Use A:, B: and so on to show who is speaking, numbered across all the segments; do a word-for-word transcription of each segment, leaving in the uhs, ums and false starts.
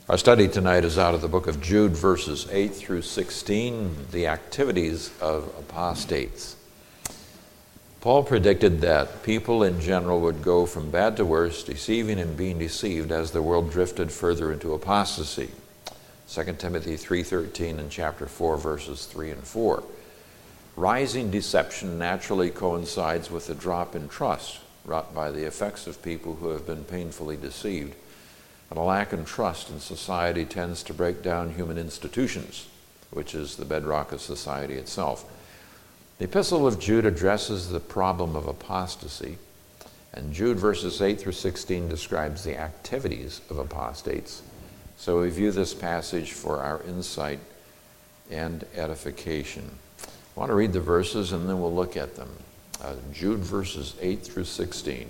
A: Our study tonight is out of the book of Jude, verses eight through sixteen, the activities of apostates. Paul predicted that people in general would go from bad to worse, deceiving and being deceived as the world drifted further into apostasy. Second Timothy three thirteen and chapter four, verses three and four. Rising deception naturally coincides with a drop in trust wrought by the effects of people who have been painfully deceived. And a lack in trust in society tends to break down human institutions, which is the bedrock of society itself. The Epistle of Jude addresses the problem of apostasy, and Jude verses eight through sixteen describes the activities of apostates. So we view this passage for our insight and edification. I want to read the verses and then we'll look at them. Uh, Jude verses eight through sixteen.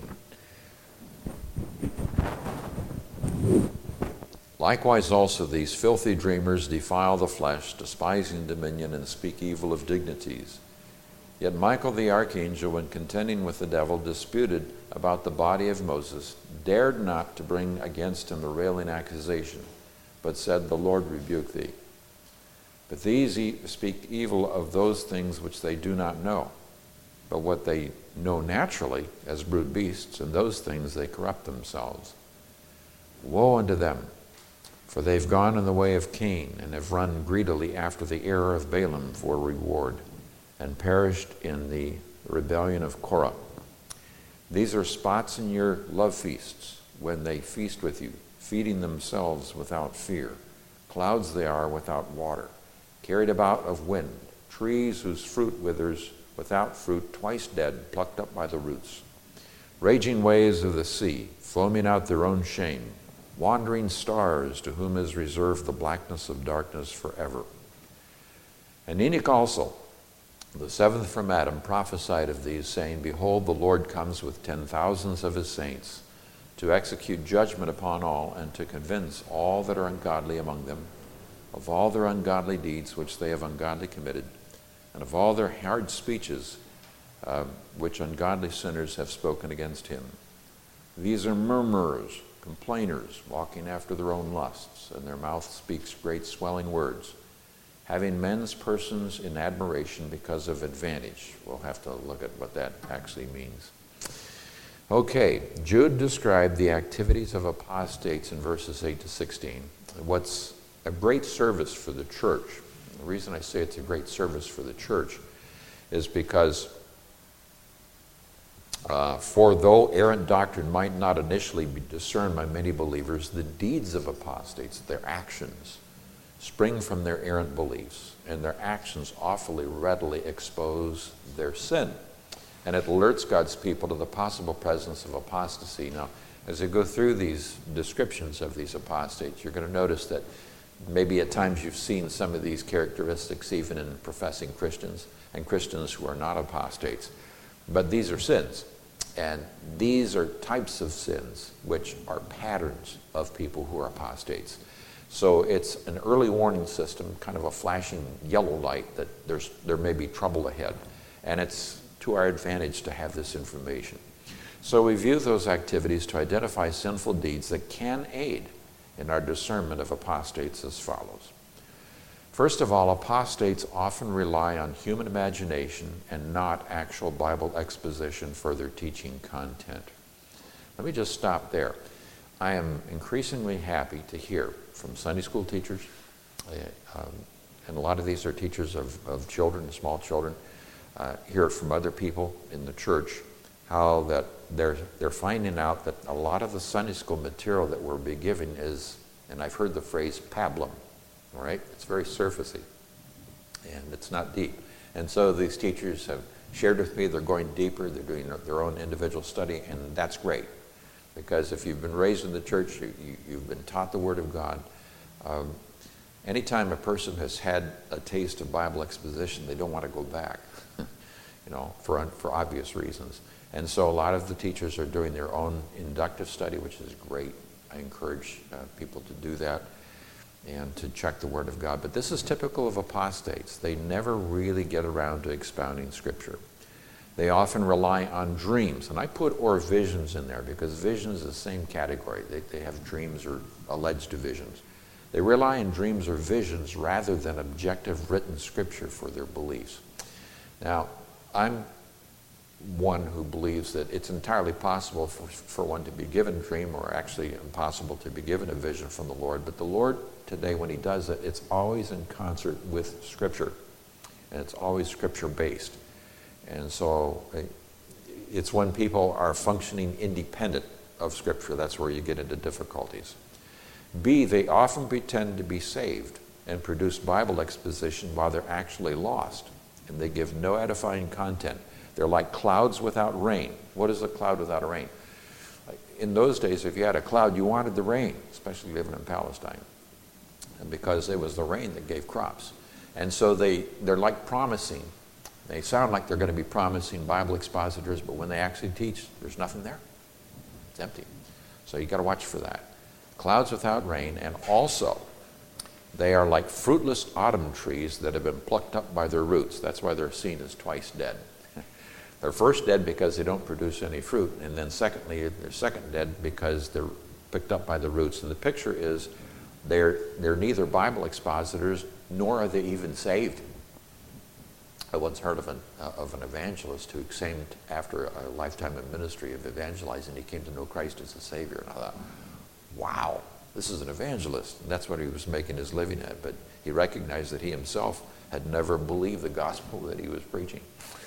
A: Likewise also these filthy dreamers defile the flesh, despising dominion, and speak evil of dignities. Yet Michael the archangel, when contending with the devil, disputed about the body of Moses, dared not to bring against him a railing accusation, but said, The Lord rebuke thee. But these e- speak evil of those things which they do not know. But what they know naturally, as brute beasts, and those things they corrupt themselves. Woe unto them! For they've gone in the way of Cain, and have run greedily after the error of Balaam for reward, and perished in the rebellion of Korah. These are spots in your love feasts, when they feast with you, feeding themselves without fear. Clouds they are without water, carried about of wind, trees whose fruit withers, without fruit, twice dead, plucked up by the roots. Raging waves of the sea, foaming out their own shame, wandering stars to whom is reserved the blackness of darkness forever. And Enoch also, the seventh from Adam, prophesied of these, saying, Behold, the Lord comes with ten thousands of his saints, to execute judgment upon all, and to convince all that are ungodly among them of all their ungodly deeds which they have ungodly committed, and of all their hard speeches uh, which ungodly sinners have spoken against him. These are murmurers, complainers, walking after their own lusts, and their mouth speaks great swelling words, having men's persons in admiration because of advantage. We'll have to look at what that actually means. Okay, Jude described the activities of apostates in verses eight to sixteen. What's a great service for the church, the reason I say it's a great service for the church is because Uh, for though errant doctrine might not initially be discerned by many believers, the deeds of apostates, their actions, spring from their errant beliefs, and their actions awfully readily expose their sin. And it alerts God's people to the possible presence of apostasy. Now, as I go through these descriptions of these apostates, you're going to notice that maybe at times you've seen some of these characteristics even in professing Christians and Christians who are not apostates. But these are sins. And these are types of sins which are patterns of people who are apostates. So it's an early warning system, kind of a flashing yellow light that there's there may be trouble ahead. And it's to our advantage to have this information. So we view those activities to identify sinful deeds that can aid in our discernment of apostates as follows. First of all, apostates often rely on human imagination and not actual Bible exposition for their teaching content. Let me just stop there. I am increasingly happy to hear from Sunday school teachers, uh, um, and a lot of these are teachers of, of children, small children, uh, hear it from other people in the church, how that they're, they're finding out that a lot of the Sunday school material that we're being given is, and I've heard the phrase pablum. All right, it's very surfacey, and it's not deep. And so these teachers have shared with me they're going deeper, they're doing their own individual study, and that's great. Because if you've been raised in the church, you, you, you've been taught the Word of God. Um, anytime a person has had a taste of Bible exposition, they don't want to go back, you know, for, for obvious reasons. And so a lot of the teachers are doing their own inductive study, which is great. I encourage uh, people to do that and to check the Word of God. But this is typical of apostates. They never really get around to expounding Scripture. They often rely on dreams. And I put or visions in there because vision is the same category. They, they have dreams or alleged visions. They rely on dreams or visions rather than objective written scripture for their beliefs. Now, I'm one who believes that it's entirely possible for, for one to be given a dream, or actually impossible to be given a vision from the Lord. But the Lord today, when he does it, it's always in concert with Scripture. And it's always Scripture-based. And so it's when people are functioning independent of Scripture, that's where you get into difficulties. B, they often pretend to be saved and produce Bible exposition while they're actually lost. And they give no edifying content. They're like clouds without rain. What is a cloud without a rain? In those days, if you had a cloud, you wanted the rain, especially living in Palestine, because it was the rain that gave crops. And so they, they're like promising. They sound like they're going to be promising Bible expositors, but when they actually teach, there's nothing there. It's empty. So you got to watch for that. Clouds without rain, and also they are like fruitless autumn trees that have been plucked up by their roots. That's why they're seen as twice dead. They're first dead because they don't produce any fruit, and then secondly, they're second dead because they're picked up by the roots. And the picture is they're, they're neither Bible expositors, nor are they even saved. I once heard of an, uh, of an evangelist who came after a lifetime of ministry of evangelizing. He came to know Christ as a Savior, and I thought, wow, this is an evangelist. And that's what he was making his living at, but he recognized that he himself had never believed the gospel that he was preaching.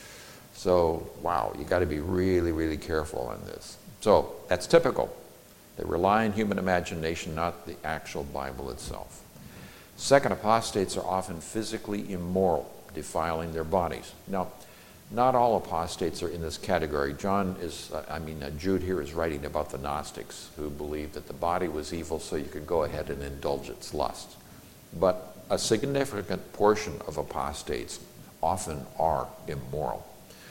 A: So, wow, you got to be really, really careful on this. So, that's typical. They rely on human imagination, not the actual Bible itself. Second, apostates are often physically immoral, defiling their bodies. Now, not all apostates are in this category. John is, uh, I mean, uh, Jude here is writing about the Gnostics who believed that the body was evil so you could go ahead and indulge its lust. But a significant portion of apostates often are immoral.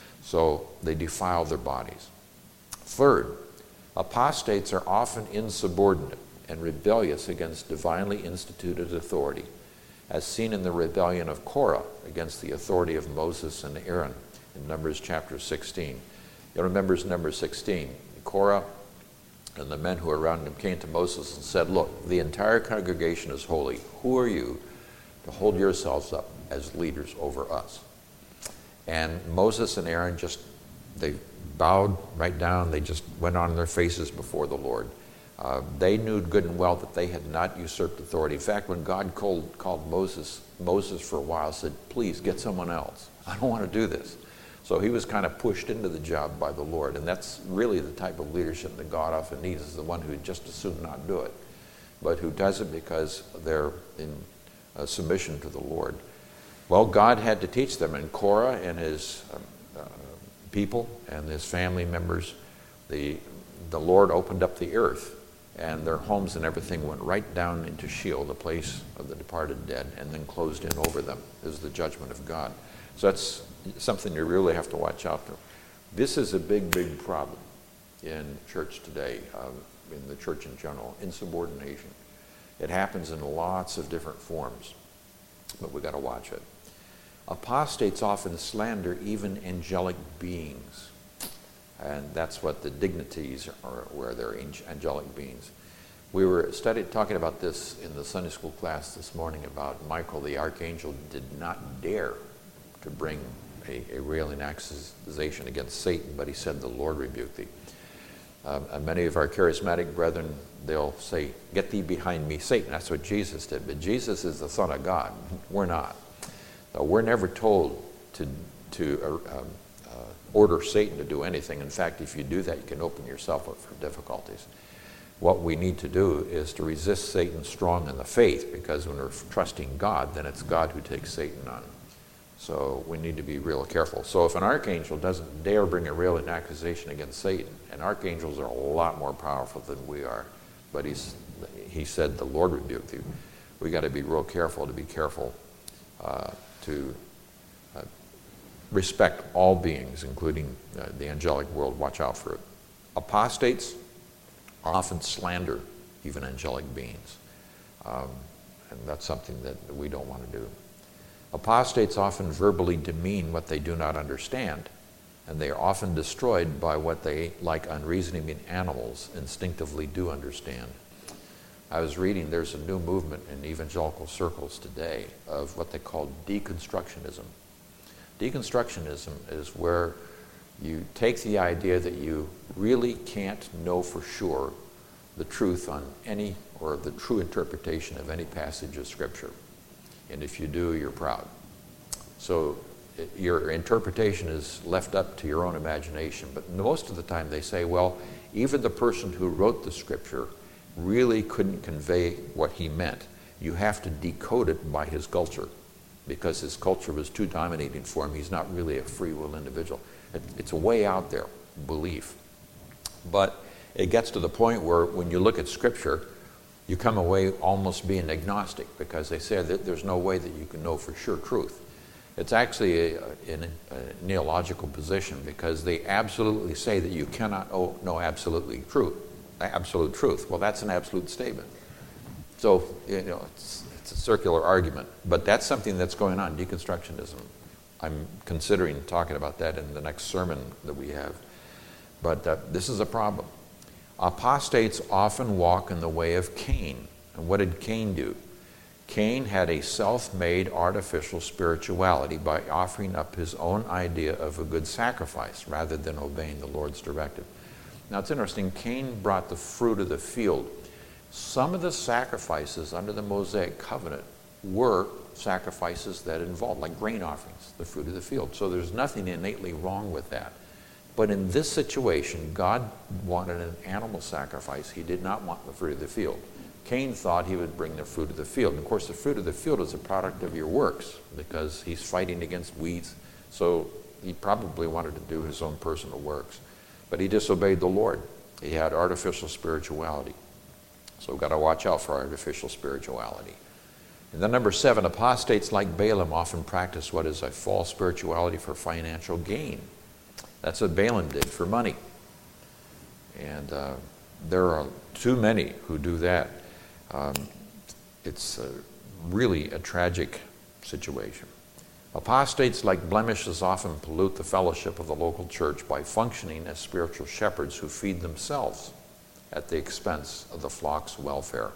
A: So they defile their bodies. Third, apostates are often insubordinate and rebellious against divinely instituted authority, as seen in the rebellion of Korah against the authority of Moses and Aaron in Numbers chapter sixteen. You'll remember Numbers sixteen. Korah and the men who were around him came to Moses and said, look, the entire congregation is holy. Who are you to hold yourselves up as leaders over us? And Moses and Aaron just, they bowed right down. They just went on their faces before the Lord. Uh, they knew good and well that they had not usurped authority. In fact, when God called, called Moses, Moses for a while said, please get someone else. I don't want to do this. So he was kind of pushed into the job by the Lord. And that's really the type of leadership that God often needs, is the one who just as soon not do it, but who does it because they're in uh, submission to the Lord. Well, God had to teach them, and Korah and his uh, uh, people and his family members, the, the Lord opened up the earth, and their homes and everything went right down into Sheol, the place of the departed dead, and then closed in over them is the judgment of God. So that's something you really have to watch out for. This is a big, big problem in church today, um, in the church in general, insubordination. It happens in lots of different forms, but we've got to watch it. Apostates often slander even angelic beings. And that's what the dignities are, where they're angelic beings. We were studied, talking about this in the Sunday school class this morning about Michael the archangel did not dare to bring a, a railing accusation against Satan, but he said, the Lord rebuked thee. Um, and many of our charismatic brethren, they'll say, get thee behind me, Satan. That's what Jesus did. But Jesus is the Son of God. We're not. So we're never told to, to uh, um, uh, order Satan to do anything. In fact, if you do that, you can open yourself up for difficulties. What we need to do is to resist Satan strong in the faith, because when we're trusting God, then it's God who takes Satan on. So we need to be real careful. So if an archangel doesn't dare bring a railing accusation against Satan, and archangels are a lot more powerful than we are, but he's, he said, the Lord rebuked you. We got to be real careful to be careful uh, to uh, respect all beings, including uh, the angelic world. Watch out for it. Apostates often slander even angelic beings. Um, and that's something that we don't want to do. Apostates often verbally demean what they do not understand, and they are often destroyed by what they, like unreasoning animals, instinctively do understand. I was reading, there's a new movement in evangelical circles today of what they call deconstructionism. Deconstructionism is where you take the idea that you really can't know for sure the truth on any, or the true interpretation of any passage of Scripture. And if you do, you're proud. So it, your interpretation is left up to your own imagination. But most of the time they say, well, even the person who wrote the Scripture really couldn't convey what he meant. You have to decode it by his culture, because his culture was too dominating for him. He's not really a free will individual. It, it's a way out there belief. But it gets to the point where when you look at Scripture, you come away almost being agnostic, because they say that there's no way that you can know for sure truth. It's actually a, a, a neological position, because they absolutely say that you cannot know, know absolutely truth, absolute truth. Well, that's an absolute statement. So, you know, it's, it's a circular argument. But that's something that's going on, deconstructionism. I'm considering talking about that in the next sermon that we have. But uh, this is a problem. Apostates often walk in the way of Cain. And what did Cain do? Cain had a self-made artificial spirituality by offering up his own idea of a good sacrifice rather than obeying the Lord's directive. Now it's interesting, Cain brought the fruit of the field. Some of the sacrifices under the Mosaic covenant were sacrifices that involved, like grain offerings, the fruit of the field. So there's nothing innately wrong with that. But in this situation, God wanted an animal sacrifice. He did not want the fruit of the field. Cain thought he would bring the fruit of the field. And of course, the fruit of the field is a product of your works, because he's fighting against weeds. So he probably wanted to do his own personal works. But he disobeyed the Lord. He had artificial spirituality. So we've got to watch out for artificial spirituality. And then number seven, apostates like Balaam often practice what is a false spirituality for financial gain. That's what Balaam did for money. And uh, there are too many who do that. Um, it's uh, really a tragic situation. Apostates like blemishes often pollute the fellowship of the local church by functioning as spiritual shepherds who feed themselves at the expense of the flock's welfare.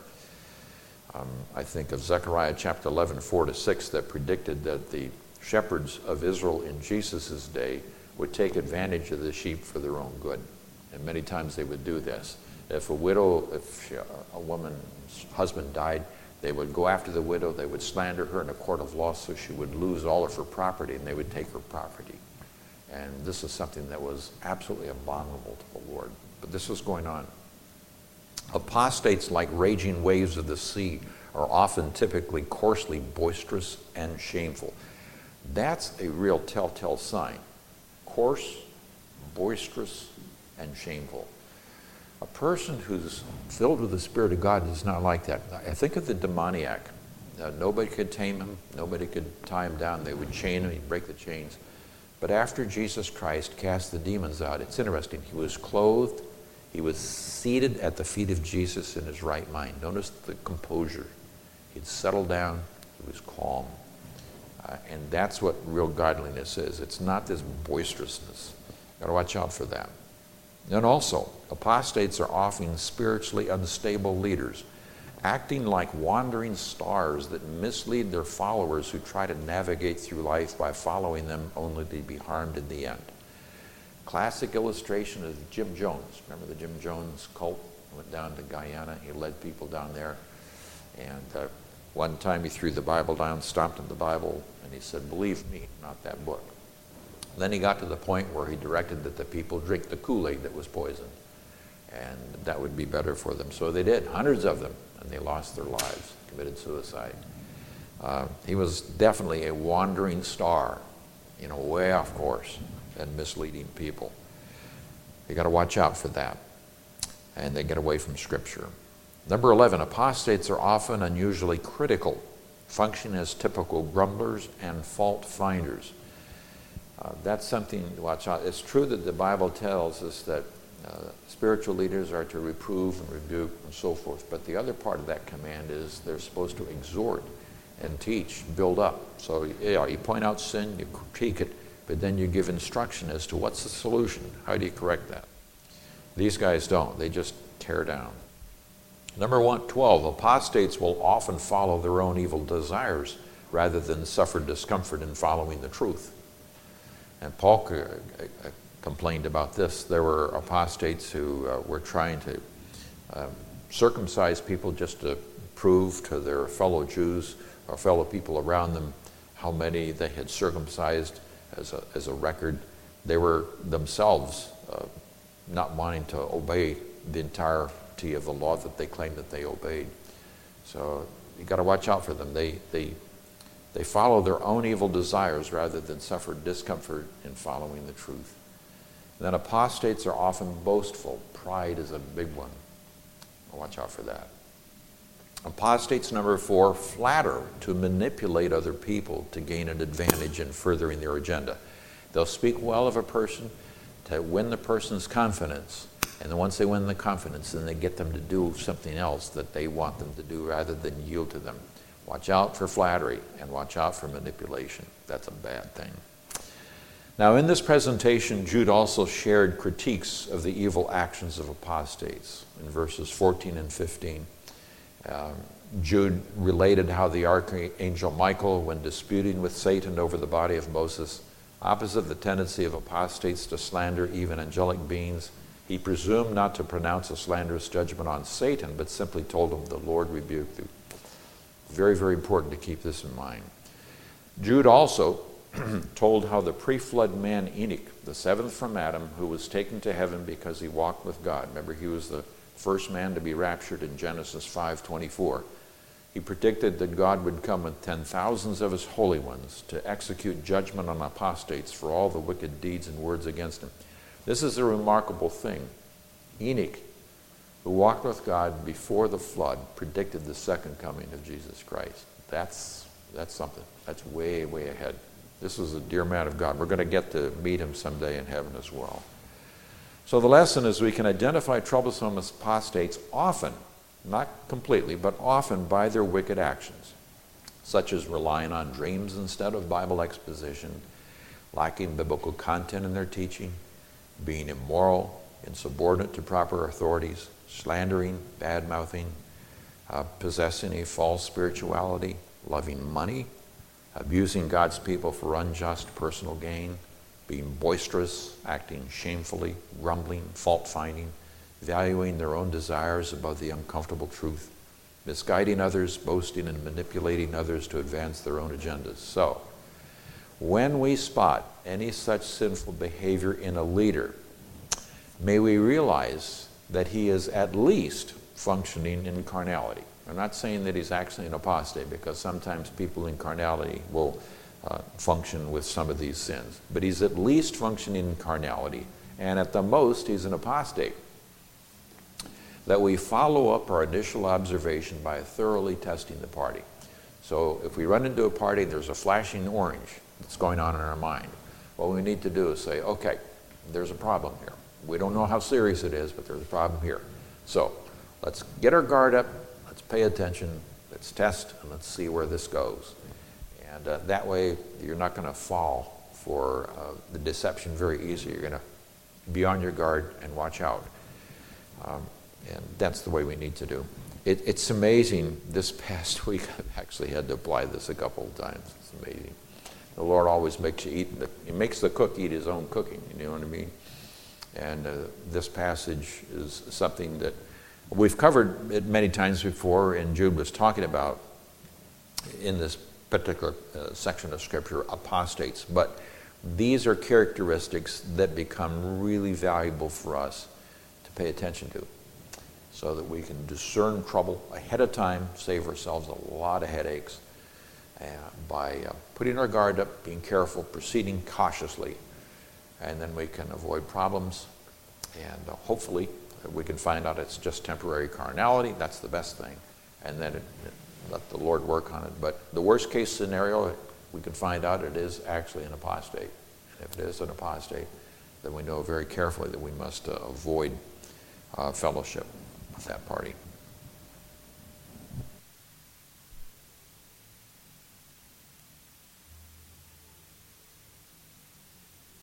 A: Um, I think of Zechariah chapter eleven, four to six, that predicted that the shepherds of Israel in Jesus' day would take advantage of the sheep for their own good. And many times they would do this. If a widow, if she, a woman's husband died, they would go after the widow, they would slander her in a court of law so she would lose all of her property, and they would take her property. And this is something that was absolutely abominable to the Lord. But this was going on. Apostates, like raging waves of the sea, are often typically coarsely boisterous and shameful. That's a real telltale sign. Coarse, boisterous, and shameful. A person who's filled with the Spirit of God is not like that. I think of the demoniac. Uh, nobody could tame him. Nobody could tie him down. They would chain him. He'd break the chains. But after Jesus Christ cast the demons out, it's interesting. He was clothed. He was seated at the feet of Jesus in his right mind. Notice the composure. He'd settled down. He was calm. Uh, and that's what real godliness is. It's not this boisterousness. Got to watch out for that. And also, apostates are often spiritually unstable leaders, acting like wandering stars that mislead their followers who try to navigate through life by following them only to be harmed in the end. Classic illustration is Jim Jones. Remember the Jim Jones cult? Went down to Guyana. He led people down there. And uh, one time he threw the Bible down, stomped on the Bible, and he said, "Believe me, not that book." Then he got to the point where he directed that the people drink the Kool-Aid that was poisoned, and that would be better for them. So they did, hundreds of them, and they lost their lives, committed suicide. Uh, he was definitely a wandering star, you know, way off course and misleading people. You got to watch out for that, and they get away from Scripture. Number eleven, apostates are often unusually critical, functioning as typical grumblers and fault finders. Uh, that's something to watch out. It's true that the Bible tells us that uh, spiritual leaders are to reprove and rebuke and so forth, but the other part of that command is they're supposed to exhort and teach, build up. So yeah, you point out sin, you critique it, but then you give instruction as to what's the solution. How do you correct that? These guys don't. They just tear down. Number one, twelve, apostates will often follow their own evil desires rather than suffer discomfort in following the truth. And Paul uh, uh, complained about this. There were apostates who uh, were trying to uh, circumcise people just to prove to their fellow Jews or fellow people around them how many they had circumcised as a, as a record. They were themselves uh, not wanting to obey the entirety of the law that they claimed that they obeyed. So you got to watch out for them. They, they, they follow their own evil desires rather than suffer discomfort in following the truth. And then apostates are often boastful. Pride is a big one. Watch out for that. Apostates, number four, flatter to manipulate other people to gain an advantage in furthering their agenda. They'll speak well of a person to win the person's confidence, and then once they win the confidence, then they get them to do something else that they want them to do rather than yield to them. Watch out for flattery and watch out for manipulation. That's a bad thing. Now, in this presentation, Jude also shared critiques of the evil actions of apostates in verses fourteen and fifteen. Um, Jude related how the archangel Michael, when disputing with Satan over the body of Moses, opposite the tendency of apostates to slander even angelic beings, he presumed not to pronounce a slanderous judgment on Satan, but simply told him, "The Lord rebuked thee." Very, very important to keep this in mind. Jude also told how the pre-flood man Enoch, the seventh from Adam, who was taken to heaven because he walked with God. Remember, he was the first man to be raptured in Genesis five twenty-four. He predicted that God would come with ten thousands of his holy ones to execute judgment on apostates for all the wicked deeds and words against him. This is a remarkable thing. Enoch, who walked with God before the flood, predicted the second coming of Jesus Christ. That's, that's something. That's way, way ahead. This was a dear man of God. We're going to get to meet him someday in heaven as well. So the lesson is we can identify troublesome apostates often, not completely, but often by their wicked actions, such as relying on dreams instead of Bible exposition, lacking biblical content in their teaching, being immoral, insubordinate to proper authorities, slandering, bad-mouthing, uh, possessing a false spirituality, loving money, abusing God's people for unjust personal gain, being boisterous, acting shamefully, grumbling, fault-finding, valuing their own desires above the uncomfortable truth, misguiding others, boasting and manipulating others to advance their own agendas. So, when we spot any such sinful behavior in a leader, may we realize that he is at least functioning in carnality. I'm not saying that he's actually an apostate, because sometimes people in carnality will uh, function with some of these sins. But he's at least functioning in carnality, and at the most, he's an apostate. That we follow up our initial observation by thoroughly testing the party. So if we run into a party, there's a flashing orange that's going on in our mind. What we need to do is say, okay, there's a problem here. We don't know how serious it is, but there's a problem here. So let's get our guard up, let's pay attention, let's test, and let's see where this goes. And uh, that way, you're not going to fall for uh, the deception very easy. You're going to be on your guard and watch out. Um, and that's the way we need to do. It, it's amazing. This past week, I've actually had to apply this a couple of times. It's amazing. The Lord always makes you eat. The, he makes the cook eat his own cooking. You know what I mean? And uh, this passage is something that we've covered it many times before, and Jude was talking about in this particular uh, section of Scripture, apostates. But these are characteristics that become really valuable for us to pay attention to, so that we can discern trouble ahead of time, save ourselves a lot of headaches uh, by uh, putting our guard up, being careful, proceeding cautiously, and then we can avoid problems, and uh, hopefully we can find out it's just temporary carnality. That's the best thing, and then it, it, let the Lord work on it. But the worst case scenario, we can find out it is actually an apostate. And if it is an apostate, then we know very carefully that we must uh, avoid uh, fellowship with that party.